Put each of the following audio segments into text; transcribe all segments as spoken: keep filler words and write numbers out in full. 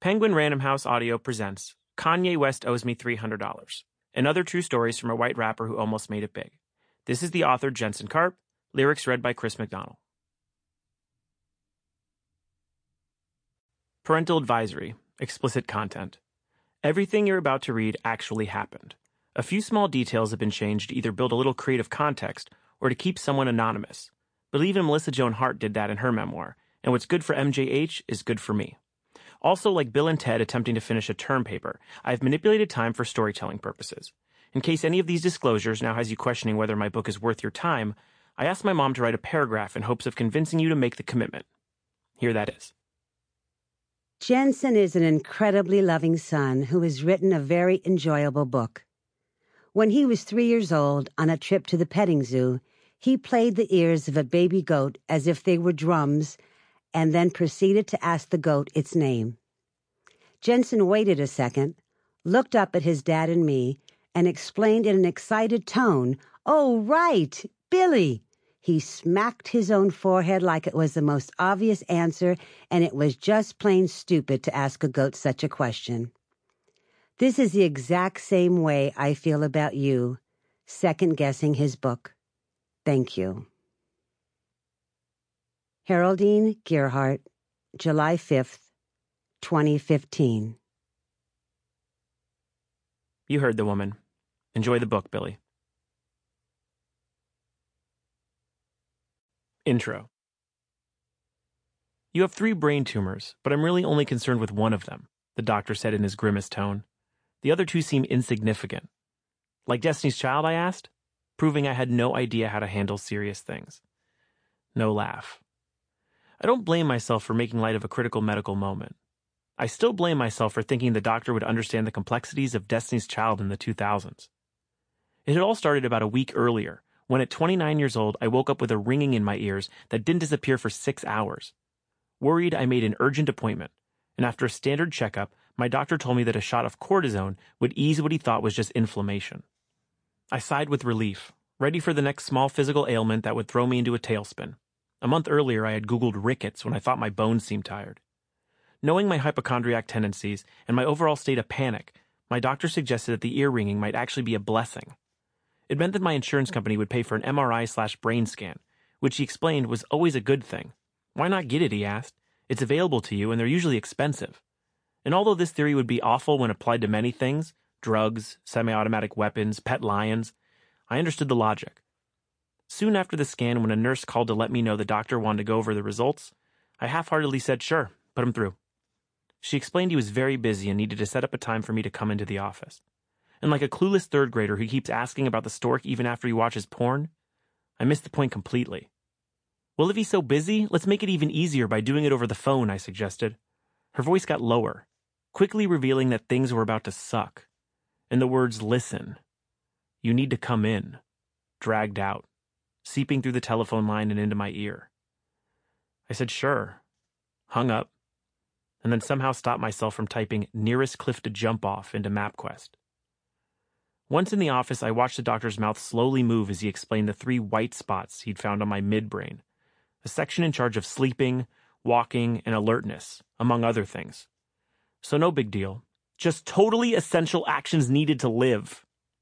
Penguin Random House Audio presents Kanye West Owes Me three hundred dollars, and other true stories from a white rapper who almost made it big. This is the author Jensen Karp, lyrics read by Chris McDonald. Parental advisory, explicit content. Everything you're about to read actually happened. A few small details have been changed to either build a little creative context or to keep someone anonymous. But even Melissa Joan Hart did that in her memoir, and what's good for M J H is good for me. Also, like Bill and Ted attempting to finish a term paper, I've manipulated time for storytelling purposes. In case any of these disclosures now has you questioning whether my book is worth your time, I asked my mom to write a paragraph in hopes of convincing you to make the commitment. Here that is. Jensen is an incredibly loving son who has written a very enjoyable book. When he was three years old, on a trip to the petting zoo, he played the ears of a baby goat as if they were drums and then proceeded to ask the goat its name. Jensen waited a second, looked up at his dad and me, and explained in an excited tone, "Oh, right, Billy." He smacked his own forehead like it was the most obvious answer, and it was just plain stupid to ask a goat such a question. This is the exact same way I feel about you, second-guessing his book. Thank you. Haroldine Gearhart, July fifth, twenty fifteen. You heard the woman. Enjoy the book, Billy. Intro. You have three brain tumors, but I'm really only concerned with one of them, the doctor said in his grimmest tone. The other two seem insignificant. Like Destiny's Child, I asked, proving I had no idea how to handle serious things. No laugh. I don't blame myself for making light of a critical medical moment. I still blame myself for thinking the doctor would understand the complexities of Destiny's Child in the two thousands. It had all started about a week earlier, when at twenty-nine years old I woke up with a ringing in my ears that didn't disappear for six hours. Worried, I made an urgent appointment, and after a standard checkup, my doctor told me that a shot of cortisone would ease what he thought was just inflammation. I sighed with relief, ready for the next small physical ailment that would throw me into a tailspin. A month earlier, I had Googled rickets when I thought my bones seemed tired. Knowing my hypochondriac tendencies and my overall state of panic, my doctor suggested that the ear ringing might actually be a blessing. It meant that my insurance company would pay for an M R I slash brain scan, which he explained was always a good thing. Why not get it, he asked. It's available to you, and they're usually expensive. And although this theory would be awful when applied to many things, drugs, semi-automatic weapons, pet lions, I understood the logic. Soon after the scan, when a nurse called to let me know the doctor wanted to go over the results, I half-heartedly said, sure, put him through. She explained he was very busy and needed to set up a time for me to come into the office. And like a clueless third grader who keeps asking about the stork even after he watches porn, I missed the point completely. Well, if he's so busy, let's make it even easier by doing it over the phone, I suggested. Her voice got lower, quickly revealing that things were about to suck. And the words, listen, you need to come in, dragged out, seeping through the telephone line and into my ear. I said, sure, hung up, and then somehow stopped myself from typing nearest cliff to jump off into MapQuest. Once in the office, I watched the doctor's mouth slowly move as he explained the three white spots he'd found on my midbrain, a section in charge of sleeping, walking, and alertness, among other things. So no big deal. Just totally essential actions needed to live.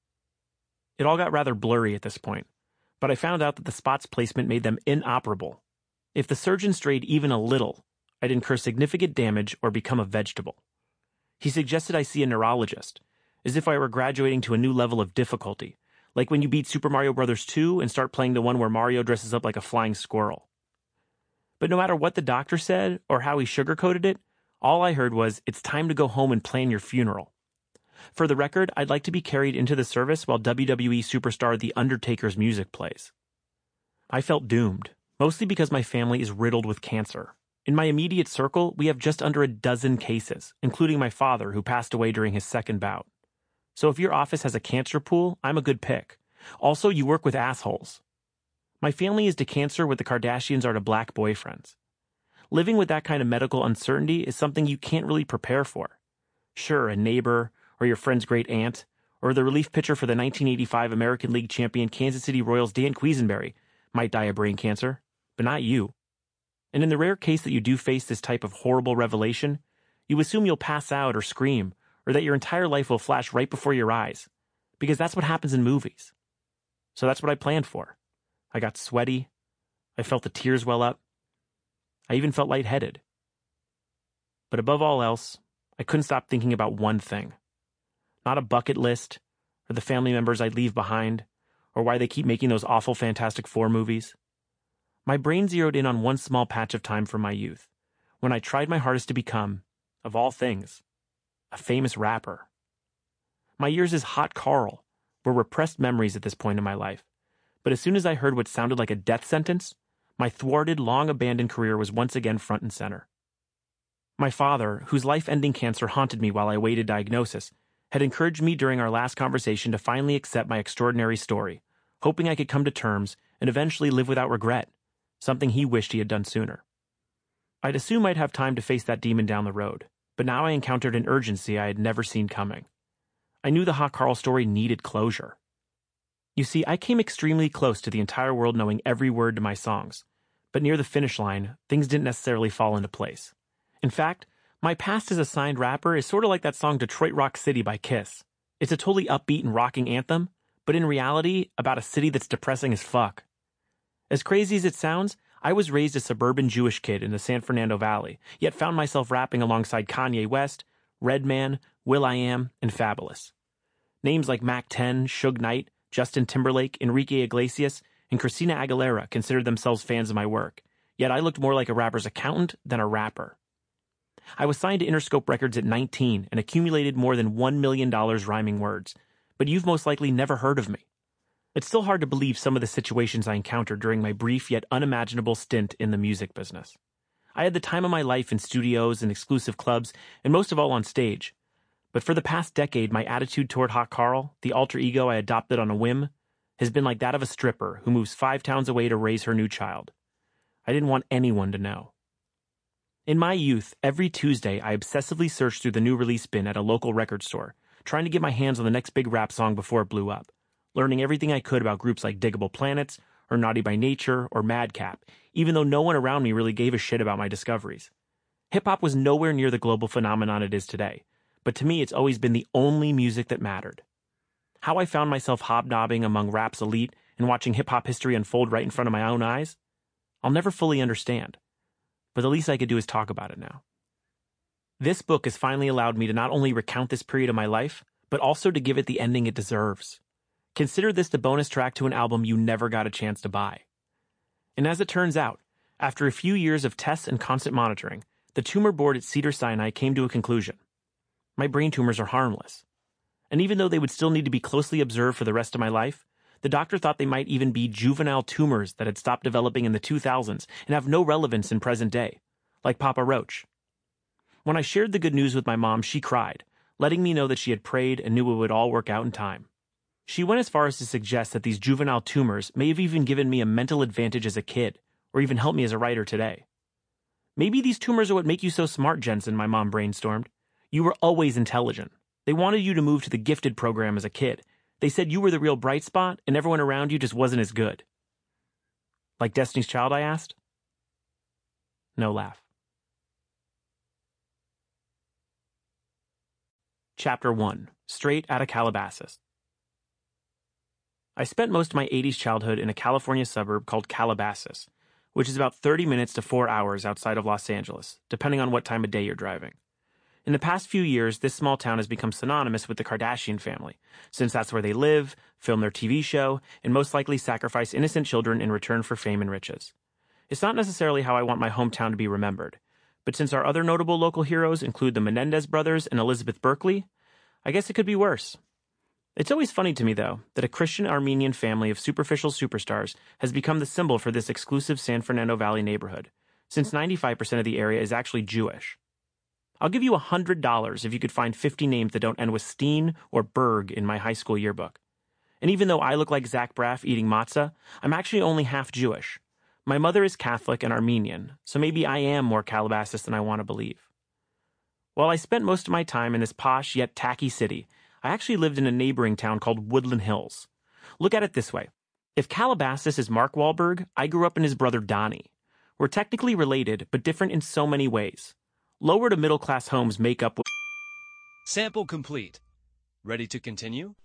It all got rather blurry at this point, but I found out that the spots placement made them inoperable. If the surgeon strayed even a little, I'd incur significant damage or become a vegetable. He suggested I see a neurologist, as if I were graduating to a new level of difficulty, like when you beat Super Mario Bros. two and start playing the one where Mario dresses up like a flying squirrel. But no matter what the doctor said or how he sugarcoated it, all I heard was, it's time to go home and plan your funeral. For the record, I'd like to be carried into the service while W W E superstar The Undertaker's music plays. I felt doomed, mostly because my family is riddled with cancer. In my immediate circle, we have just under a dozen cases, including my father, who passed away during his second bout. So if your office has a cancer pool, I'm a good pick. Also, you work with assholes. My family is to cancer what the Kardashians are to black boyfriends. Living with that kind of medical uncertainty is something you can't really prepare for. Sure, a neighbor, or your friend's great aunt, or the relief pitcher for the nineteen eighty-five American League champion Kansas City Royals Dan Quisenberry might die of brain cancer, but not you. And in the rare case that you do face this type of horrible revelation, You assume you'll pass out or scream, or that your entire life will flash right before your eyes, because that's what happens in movies. So that's what I planned for. I got sweaty. I felt the tears well up. I even felt lightheaded. But above all else, I couldn't stop thinking about one thing. Not a bucket list, or the family members I'd leave behind, or why they keep making those awful Fantastic Four movies. My brain zeroed in on one small patch of time from my youth, when I tried my hardest to become, of all things, a famous rapper. My years as Hot Carl were repressed memories at this point in my life, but as soon as I heard what sounded like a death sentence, my thwarted, long-abandoned career was once again front and center. My father, whose life-ending cancer haunted me while I awaited diagnosis, had encouraged me during our last conversation to finally accept my extraordinary story, hoping I could come to terms and eventually live without regret, something he wished he had done sooner. I'd assume I'd have time to face that demon down the road, but now I encountered an urgency I had never seen coming. I knew the Hot Carl story needed closure. You see, I came extremely close to the entire world knowing every word to my songs, but near the finish line, things didn't necessarily fall into place. In fact, my past as a signed rapper is sort of like that song Detroit Rock City by Kiss. It's a totally upbeat and rocking anthem, but in reality, about a city that's depressing as fuck. As crazy as it sounds, I was raised a suburban Jewish kid in the San Fernando Valley, yet found myself rapping alongside Kanye West, Redman, will.i.am, and Fabulous. Names like Mac ten, Suge Knight, Justin Timberlake, Enrique Iglesias, and Christina Aguilera considered themselves fans of my work, yet I looked more like a rapper's accountant than a rapper. I was signed to Interscope Records at nineteen and accumulated more than one million dollars rhyming words, but you've most likely never heard of me. It's still hard to believe some of the situations I encountered during my brief yet unimaginable stint in the music business. I had the time of my life in studios and exclusive clubs, and most of all on stage. But for the past decade, my attitude toward Hot Carl, the alter ego I adopted on a whim, has been like that of a stripper who moves five towns away to raise her new child. I didn't want anyone to know. In my youth, every Tuesday, I obsessively searched through the new release bin at a local record store, trying to get my hands on the next big rap song before it blew up, learning everything I could about groups like Diggable Planets, or Naughty by Nature, or Madcap, even though no one around me really gave a shit about my discoveries. Hip-hop was nowhere near the global phenomenon it is today, but to me it's always been the only music that mattered. How I found myself hobnobbing among rap's elite and watching hip-hop history unfold right in front of my own eyes, I'll never fully understand. But the least I could do is talk about it now. This book has finally allowed me to not only recount this period of my life, but also to give it the ending it deserves. Consider this the bonus track to an album you never got a chance to buy. And as it turns out, after a few years of tests and constant monitoring, the tumor board at Cedars-Sinai came to a conclusion. My brain tumors are harmless. And even though they would still need to be closely observed for the rest of my life, the doctor thought they might even be juvenile tumors that had stopped developing in the two thousands and have no relevance in present day, like Papa Roach. When I shared the good news with my mom, she cried, letting me know that she had prayed and knew it would all work out in time. She went as far as to suggest that these juvenile tumors may have even given me a mental advantage as a kid, or even helped me as a writer today. Maybe these tumors are what make you so smart, Jensen, my mom brainstormed. You were always intelligent. They wanted you to move to the gifted program as a kid. They said you were the real bright spot, and everyone around you just wasn't as good. Like Destiny's Child, I asked? No laugh. Chapter one. Straight Outta Calabasas. I spent most of my eighties childhood in a California suburb called Calabasas, which is about thirty minutes to four hours outside of Los Angeles, depending on what time of day you're driving. In the past few years, this small town has become synonymous with the Kardashian family, since that's where they live, film their T V show, and most likely sacrifice innocent children in return for fame and riches. It's not necessarily how I want my hometown to be remembered, but since our other notable local heroes include the Menendez brothers and Elizabeth Berkley, I guess it could be worse. It's always funny to me, though, that a Christian Armenian family of superficial superstars has become the symbol for this exclusive San Fernando Valley neighborhood, since ninety-five percent of the area is actually Jewish. I'll give you one hundred dollars if you could find fifty names that don't end with Steen or Berg in my high school yearbook. And even though I look like Zach Braff eating matzah, I'm actually only half Jewish. My mother is Catholic and Armenian, so maybe I am more Calabasas than I want to believe. While I spent most of my time in this posh yet tacky city, I actually lived in a neighboring town called Woodland Hills. Look at it this way. If Calabasas is Mark Wahlberg, I grew up in his brother Donnie. We're technically related, but different in so many ways. Lower to middle class homes make up. Sample complete. Ready to continue?